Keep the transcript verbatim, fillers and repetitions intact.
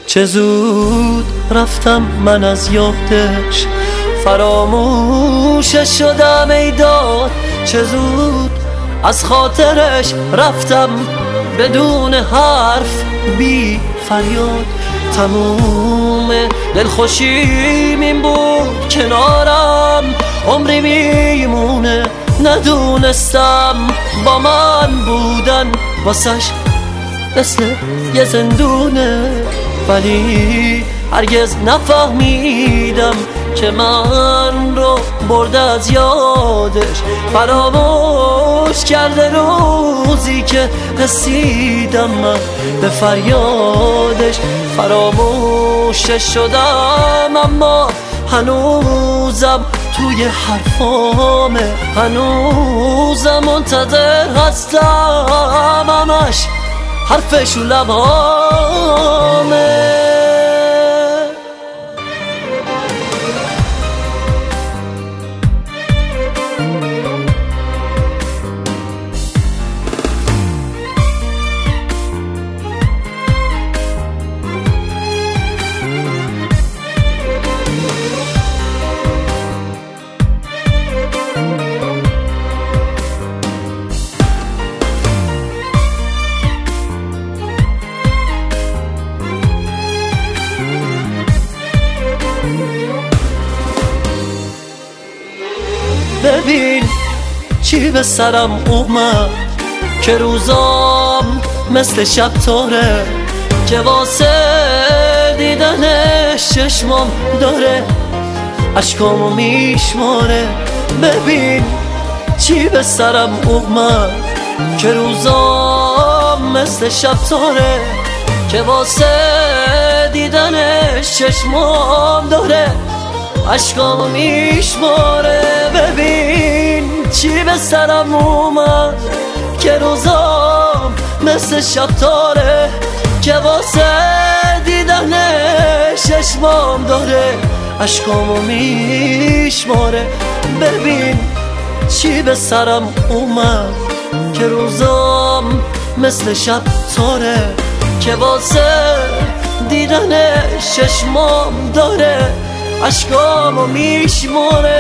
چه زود رفتم من از یادش، فراموشش شدم ای داد. چه زود از خاطرش رفتم بدون حرف بی فریاد. تموم دلخوشیم این بود کنارم عمری میمونه. ندونستم با من بودن واسش مثل یه زندونه، ولی هرگز نفهمیدم که من رو برده از یادش. فراموش کرده روزی که رسیدم من به فریادش. فراموشش شدم اما هنوزم توی حرفامه، هنوزم منتظر هستم، همش حرفش و لبامه. ببین چی به سرم اومد که روزام مثل شب تاره، که واسه دیدنش چشمام داره اشکامو میشماره. ببین چی به سرم اومد که روزام مثل شب تاره، که واسه دیدنش چشمام داره اشکامو میشماره. ببین چی به سرم اومد که روزام مثل شب تاره، که واسه دیدنش چشمام داره اشکامو میشماره. ببین چی به سرم اومد که روزام مثل شب تاره، که واسه دیدنش چشمام داره اشکامو میشماره.